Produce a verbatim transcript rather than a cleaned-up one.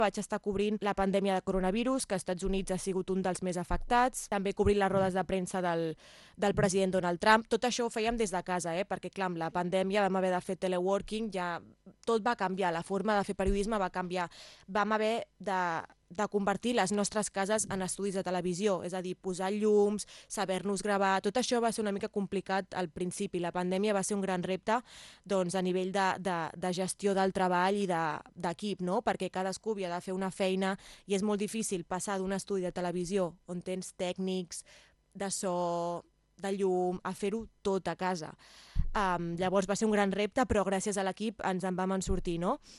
Vaig estar cobrint la pandèmia de coronavirus, que als Estats Units ha sigut un dels més afectats. També cobrint les rodes de premsa del, del president Donald Trump. Tot això ho fèiem des de casa, eh? Perquè clar, amb la pandèmia vam haver de fer teleworking, ja tot va canviar, la forma de fer periodisme va canviar. Vam haver de, de convertir les nostres cases en estudis de televisió, és a dir, posar llums, saber-nos gravar. Tot això va ser una mica complicat al principi. La pandèmia va ser un gran repte doncs, a nivell de, de, de gestió del treball i d'equip, de, no? Perquè cadascú havia de fer una feina i és molt difícil passar d'un estudi de televisió on tens tècnics de so, de llum, a fer-ho tot a casa. Um, llavors va ser un gran repte, però gràcies a l'equip ens en vam en sortir, no?